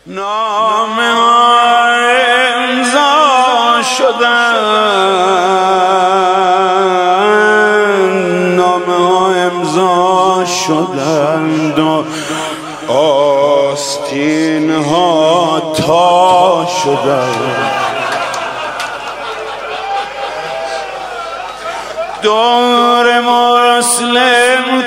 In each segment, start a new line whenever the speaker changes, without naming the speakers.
نامه ها امضا شدند، نامه ها امضا شدند و آستین ها تا شدند. دور مسلم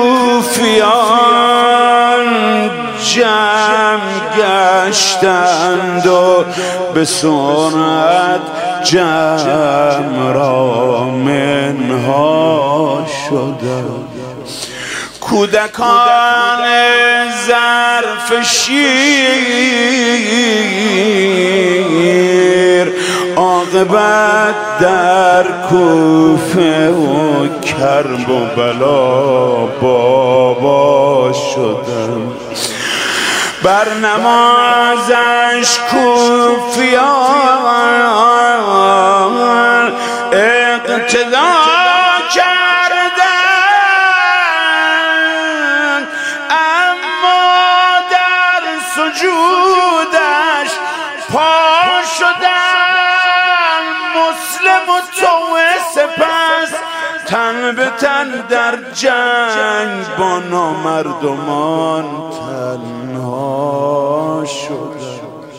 کوفیان جمع گشتند و به سرعت جمع را منها شدند. کودکان ظرف شیر عاقبت در کوفه و کرب و بلا بابا شدند. بر نمازش کوفیان اقتدا کردند، اما در سجودش پا شدند. مسلم و توه سپس تن به تن در جنگ با نامردمان تنها شد.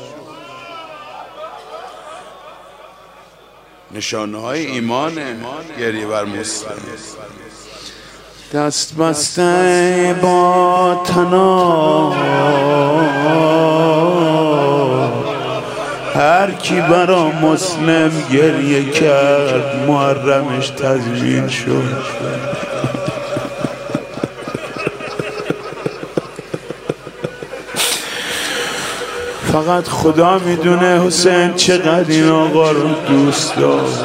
نشانه های ایمان گریه بر مسلم. دست بسته با تناب هر کی برا مسلم گریه کرد محرمش تضمین شد. فقط خدا میدونه حسین چقدر این آقا رو دوست داشت.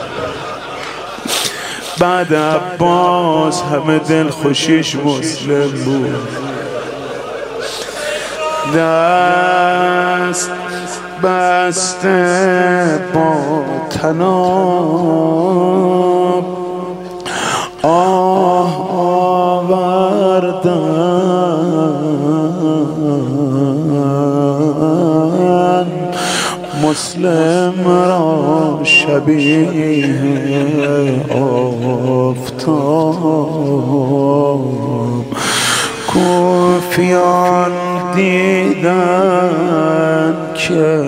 بعد عباس همه دل خوشیش مسلم بود. دست بسته با تناب آه آوردن مسلم را شبیه آفتاب. کوفیان دیدن که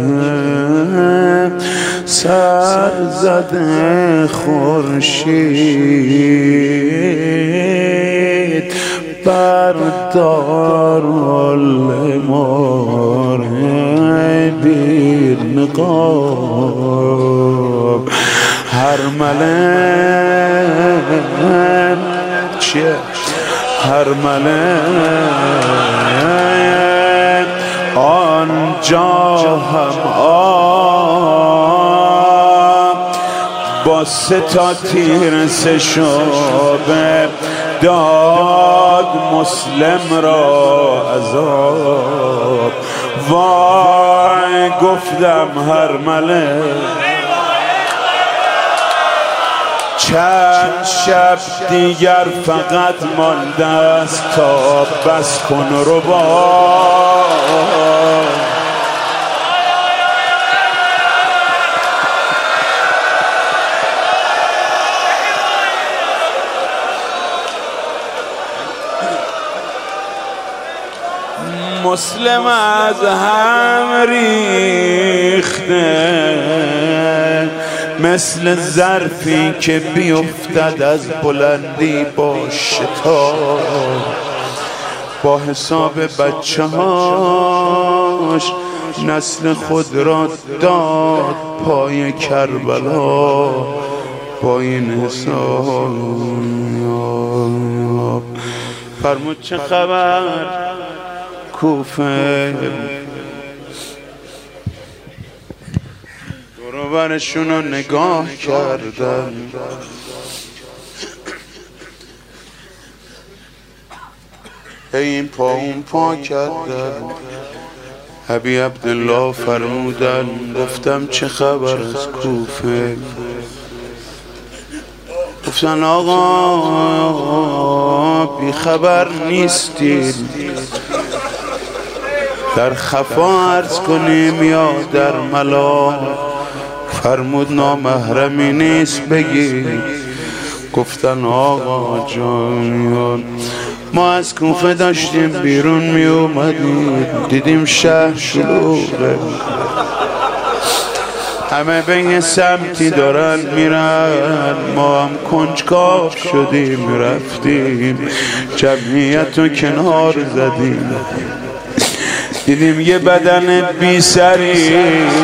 سر زده خورشید بر دارالعمار بیر نقاب. هر ملک چیه؟ هر ملک آنجا هم با 3 تا تیر 3 شعبه داد مسلم را عذاب. وای گفتم هر ملک چند شب دیگر فقط مانده است تا بس کن ربا. مسلم از هم ریخته مثل ظرفی که بیفتد از بلندی با شتاب. با حساب بچه هاش نسل خود را داد پای کربلا. با این حساب فرمود چه خبر کوفه؟ دورورشون رو نگاه کردن، این پا اون پا کردن. حبیب عبدالله فرمودن گفتم چه خبر از کوفه؟ گفتن آقا بی خبر نیستید، در خفا عرض کنیم یا در ملا؟ فرمود نامحرمی نیست بگی. گفتن آقا جان ما از کوفه داشتیم بیرون می اومدیم، دیدیم شهر شلوغه، همه به یه سمتی دارن میرن، ما هم کنجکاو شدیم رفتیم جمعیت رو کنار زدیم، دیدیم یه بدن بی سری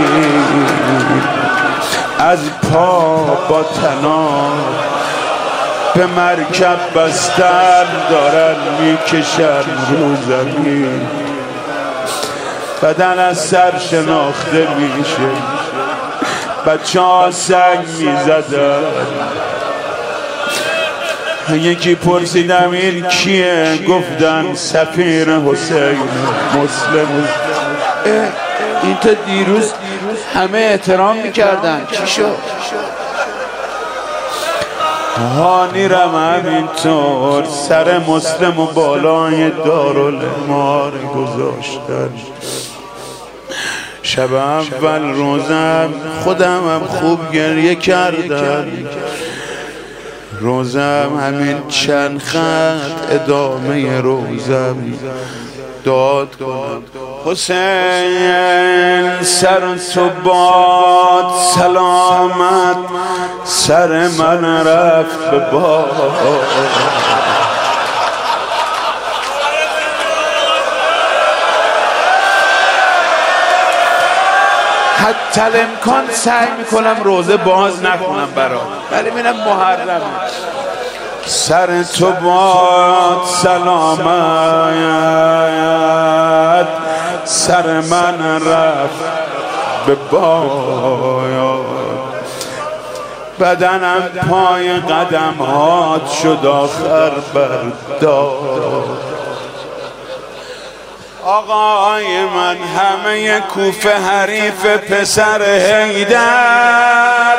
از پا با تناب به مرکب بستن دارن میکشن رو زمین، بدن از سر شناخته میشه، بچه ها سنگ میزدن. یکی پرسیدم این کیه؟ گفتن سفیر حسین مسلم.
این تا دیروز همه احترام میکردن، چی شد؟
هانیرم همینطور سر مسلم و بالای دارالعمار گذاشتن. شب اول روزم خودم هم خوب گریه کردم، روزم همین چند خط ادامه روزم داد کنم. حسین سر تو باد سلامت، سر من رفت به باد،
حتی الامکان سعی میکنم روزه باز نکنم برات، ولی میرم محرمه.
سر تو باد سلامت، سر من رفت به باد، بدنم پای قدمات شد آخر برداد. آقای من همه کوفه حریف پسر حیدر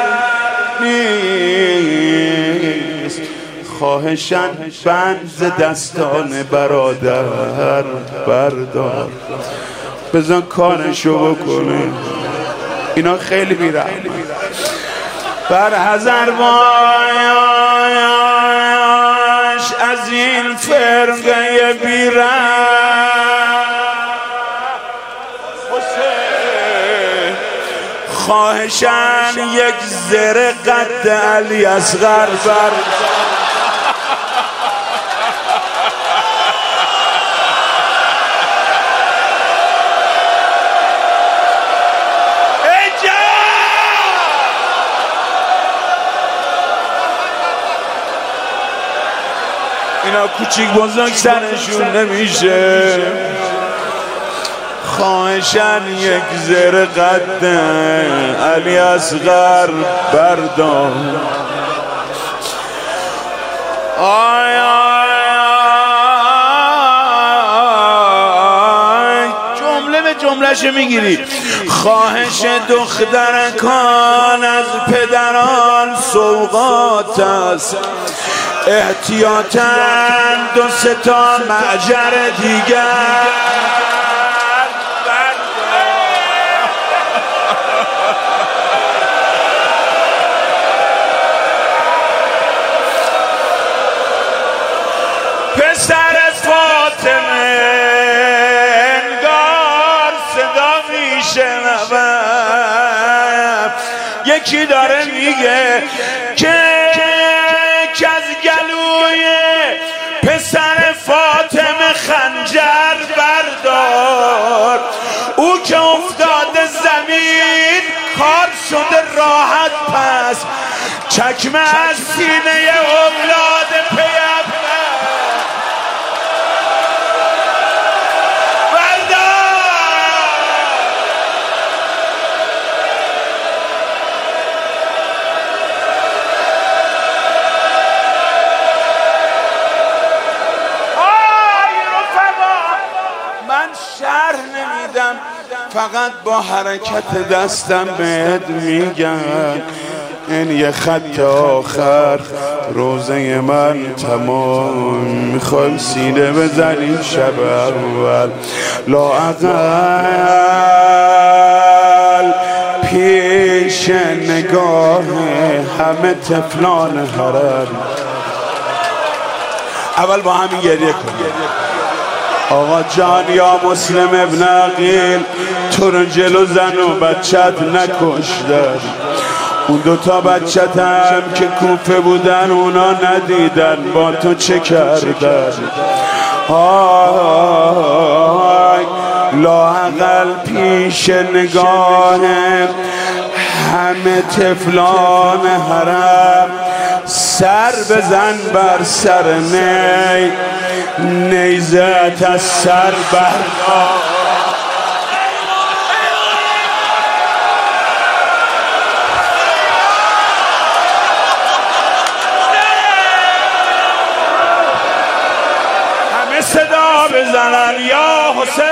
نیست، خواهشاً بند دستان برادر بردار، بزن کارشو بکنه، اینا خیلی بیرم بر حذر باش از این فرقه بیرم. خواهشاً یک زره قد علی اصغر بر اینا کوچیک بزرگ سرشون نمیشه، خواهشاً یک زر قد علی اصغر بردار. آی جمله به جملهش میگیری. خواهش دخترکان از پدران سوغات است، احتیاطاً 2-3 تا معجر دیگر پسر فاطمه انگار صدا میشنوم، یکی داره میگه که از گلوی پسر فاطمه خنجر بردار، او که افتاده زمین کار شده راحت، پس چکمه از سینه اولاد پیغمبر شرح نمیدم، فقط با حرکت دستم بهت میگم این یه خط آخر روزه من تمام. میخوایم سینه بزنیم شب اول لااقل پیش نگاه همه طفلان حرم. اول با همین گریه کنیم. آقا جان یا مسلم ابن عقیل، تو رو جلو زن و بچت نکشتن. اون دوتا بچت هم که کوفه بودن اونا ندیدن با تو چه کردن. آی لااقل پیش نگاه همه طفلان حرم سر بزن بر سر نیزت از سر بردار. همه صدا بزنن یا حسین.